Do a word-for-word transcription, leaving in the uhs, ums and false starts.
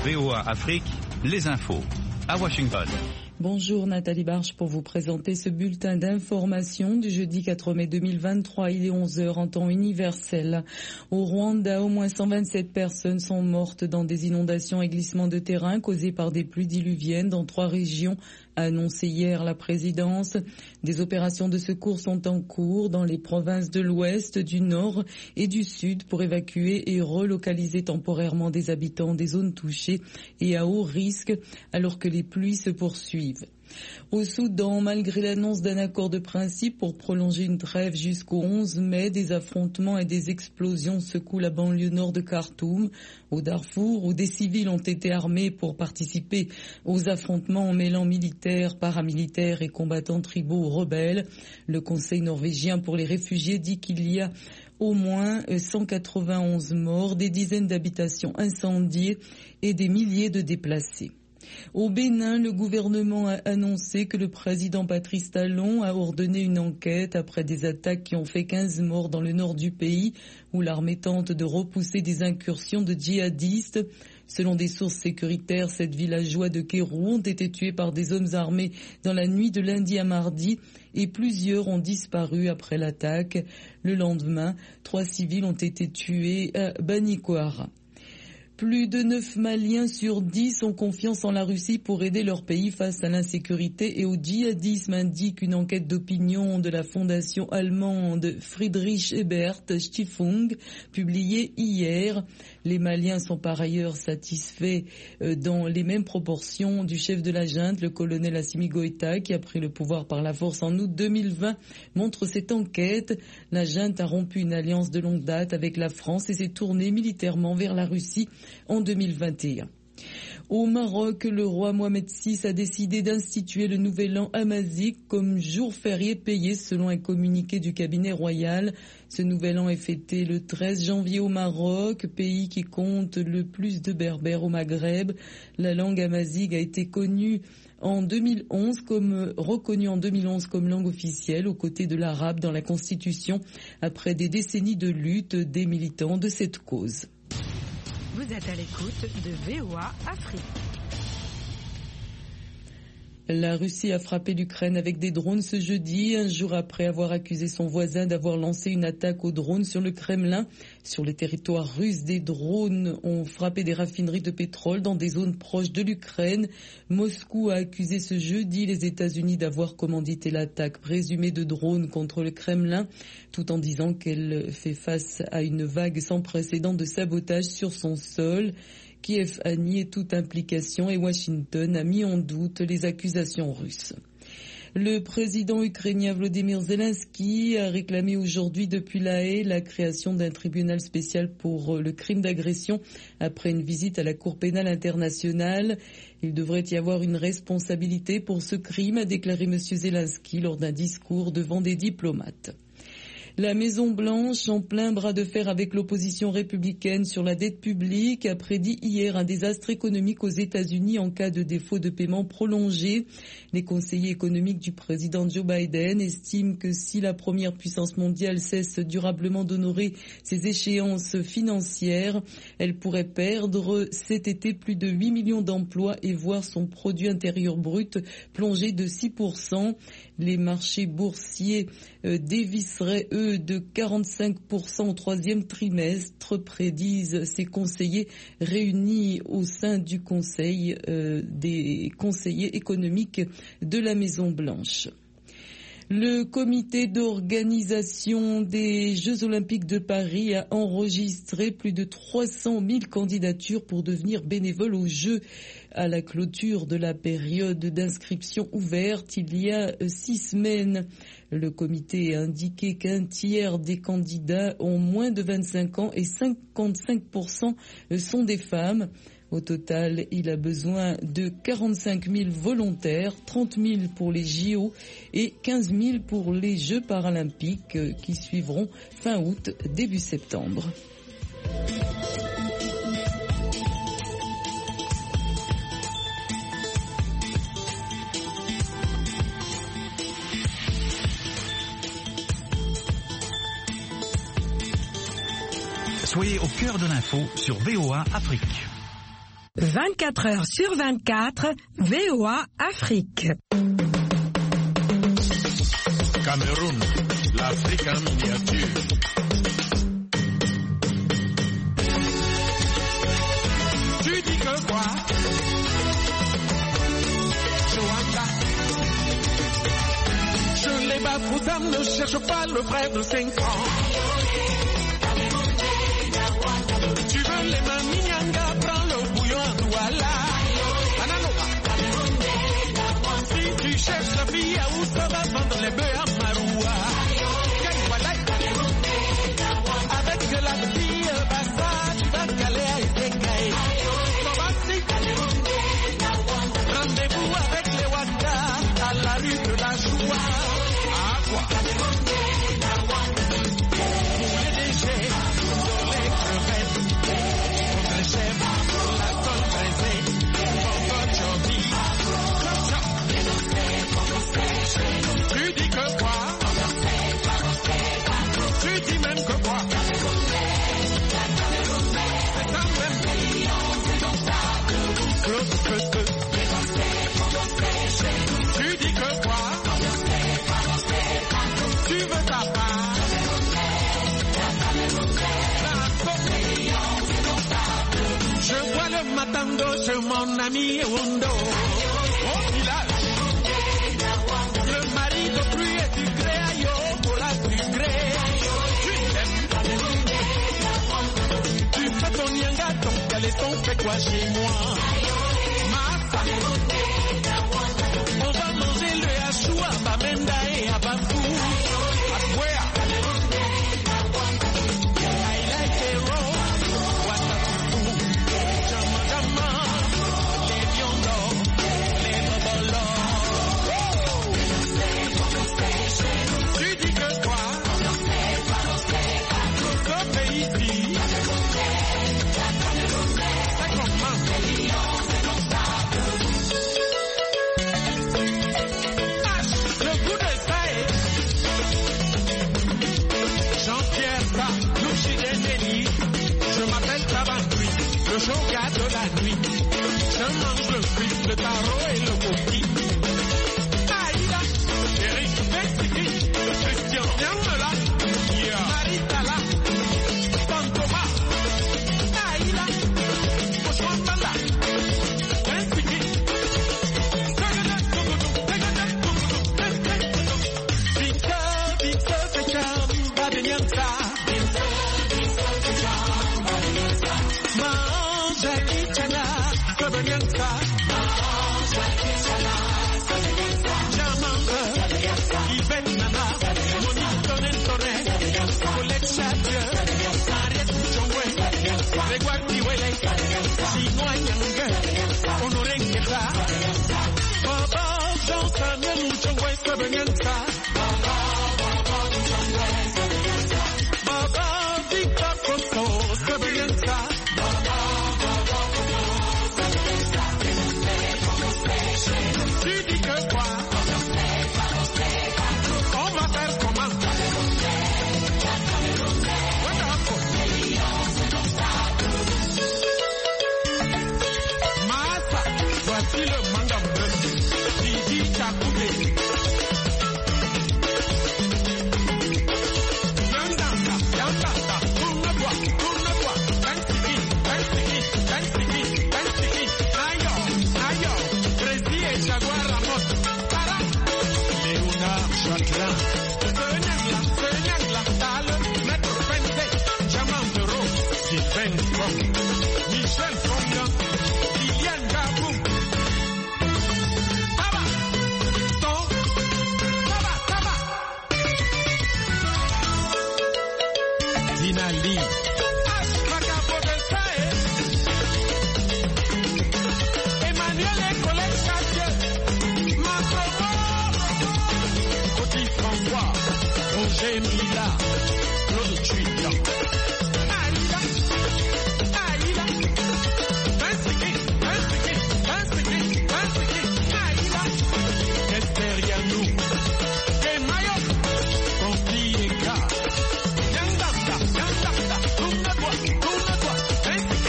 V O A Afrique, les infos, à Washington. Bonjour Nathalie Barche pour vous présenter ce bulletin d'information du jeudi quatre mai deux mille vingt-trois. Il est onze heures en temps universel. Au Rwanda, au moins cent vingt-sept personnes sont mortes dans des inondations et glissements de terrain causés par des pluies diluviennes dans trois régions, a annoncé hier la présidence. Des opérations de secours sont en cours dans les provinces de l'Ouest, du Nord et du Sud pour évacuer et relocaliser temporairement des habitants des zones touchées et à haut risque alors que les pluies se poursuivent. Au Soudan, malgré l'annonce d'un accord de principe pour prolonger une trêve jusqu'au onze mai, des affrontements et des explosions secouent la banlieue nord de Khartoum, au Darfour, où des civils ont été armés pour participer aux affrontements en mêlant militaires, paramilitaires et combattants tribaux rebelles. Le Conseil norvégien pour les réfugiés dit qu'il y a au moins cent quatre-vingt-onze morts, des dizaines d'habitations incendiées et des milliers de déplacés. Au Bénin, le gouvernement a annoncé que le président Patrice Talon a ordonné une enquête après des attaques qui ont fait quinze morts dans le nord du pays, où l'armée tente de repousser des incursions de djihadistes. Selon des sources sécuritaires, sept villageois de Kérou ont été tués par des hommes armés dans la nuit de lundi à mardi et plusieurs ont disparu après l'attaque. Le lendemain, trois civils ont été tués à Banikoara. Plus de neuf Maliens sur dix ont confiance en la Russie pour aider leur pays face à l'insécurité et au djihadisme, indique une enquête d'opinion de la fondation allemande Friedrich Ebert Stiftung, publiée hier. Les Maliens sont par ailleurs satisfaits dans les mêmes proportions du chef de la junte, le colonel Assimi Goïta, qui a pris le pouvoir par la force en août deux mille vingt, montre cette enquête. La junte a rompu une alliance de longue date avec la France et s'est tournée militairement vers la Russie en deux mille vingt et un. Au Maroc, le roi Mohamed six a décidé d'instituer le nouvel an amazique comme jour férié payé selon un communiqué du cabinet royal. Ce nouvel an est fêté le treize janvier au Maroc, pays qui compte le plus de berbères au Maghreb. La langue amazigue a été connue en deux mille onze comme reconnue en deux mille onze comme langue officielle aux côtés de l'arabe dans la Constitution après des décennies de lutte des militants de cette cause. Vous êtes à l'écoute de V O A Afrique. La Russie a frappé l'Ukraine avec des drones ce jeudi, un jour après avoir accusé son voisin d'avoir lancé une attaque aux drones sur le Kremlin. Sur le territoire russe, des drones ont frappé des raffineries de pétrole dans des zones proches de l'Ukraine. Moscou a accusé ce jeudi les États-Unis d'avoir commandité l'attaque présumée de drones contre le Kremlin, tout en disant qu'elle fait face à une vague sans précédent de sabotage sur son sol. Kiev a nié toute implication et Washington a mis en doute les accusations russes. Le président ukrainien Volodymyr Zelensky a réclamé aujourd'hui depuis La Haye la création d'un tribunal spécial pour le crime d'agression après une visite à la Cour pénale internationale. Il devrait y avoir une responsabilité pour ce crime, a déclaré M. Zelensky lors d'un discours devant des diplomates. La Maison-Blanche, en plein bras de fer avec l'opposition républicaine sur la dette publique, a prédit hier un désastre économique aux États-Unis en cas de défaut de paiement prolongé. Les conseillers économiques du président Joe Biden estiment que si la première puissance mondiale cesse durablement d'honorer ses échéances financières, elle pourrait perdre cet été plus de huit millions d'emplois et voir son produit intérieur brut plonger de six pour cent. Les marchés boursiers euh, dévisseraient, eux, de quarante-cinq pour cent au troisième trimestre, prédisent ces conseillers réunis au sein du Conseil euh, des conseillers économiques de la Maison-Blanche. Le comité d'organisation des Jeux Olympiques de Paris a enregistré plus de trois cent mille candidatures pour devenir bénévole aux Jeux. À la clôture de la période d'inscription ouverte, il y a six semaines, le comité a indiqué qu'un tiers des candidats ont moins de vingt-cinq ans et cinquante-cinq pour cent sont des femmes. Au total, il a besoin de quarante-cinq mille volontaires, trente mille pour les J O et quinze mille pour les Jeux paralympiques qui suivront fin août, début septembre. Soyez au cœur de l'info sur V O A Afrique. vingt-quatre heures sur vingt-quatre, V O A Afrique. Cameroun, l'Afrique en miniature. Tu dis que quoi? Joanda. Je les bafoudames, ne cherche pas le frère de cinq ans. Tu veux les maminianga, prends le bouillon à Douala. Ananoa. Si tu cherches la fille à où ça va vendre les bœufs à Maroua. Avec la fille Bassa, tu vas caler à Ezekiel. Rendez-vous avec les Wanda à la rue de la Joie. À quoi? Pour les déchets, pour les crevettes, pour les chefs, pour la tôle braisée, pour votre jobby. Tu dis que quoi? Tu dis même que quoi? C'est ça même. Que, que, que. Tu dis que quoi? Tu veux ta part? Je vois le matando chez mon ami Wundo. Au village, le mari d'autrui est du gré à yo pour la plus gré. Tu t'aimes. Tu fais ton yanga, ton caleçon fait quoi chez moi? Massa. On va manger le hachou à Bamenda et à Bafou. À Bouéa. I like a roll. Watafu. Jama jama. Les biondo. Les bobolo. Tu dis que quoi? Ce pays-ci. C'est comment? Le chocat de la nuit, je mange le fruit, le taro et le coquille. Aïda, Eric Mexique, Christian Yamela, Maritala, Pantoma, Aïda, Oshwambala, Mexique. Victor, Victor, Fecham, Badenyansa. Jackie Chana, Sabanyanka, Jamanga, Yvette Nana, Monique Tonentone, Colette Chadieu, Ariette Chongwe, Grégoire Tiwele, Chinois Yang, Honoré Nketa, Baba Jean-Samuel Chongwe, Sabanyanka, Baba Victor Coco, Sabanyanka. Tu dis que quoi? On va faire comment? Massa, voici le mangam. Didi Chakoudé. Nandanda, Yandanda, tourne-toi, tourne-toi. Tansiki, tansiki, tansiki, tansiki. Nayo, nayo. Prési et Jaguar Ramos. Para. Léonard Chakran. Senyangla, Senyangla, Tal, Maître Fente, Jaman Dero, Sylvain Fong, Michel Fonga,